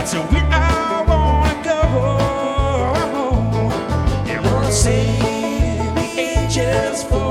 That's where I wanna go. And wanna sing the angels for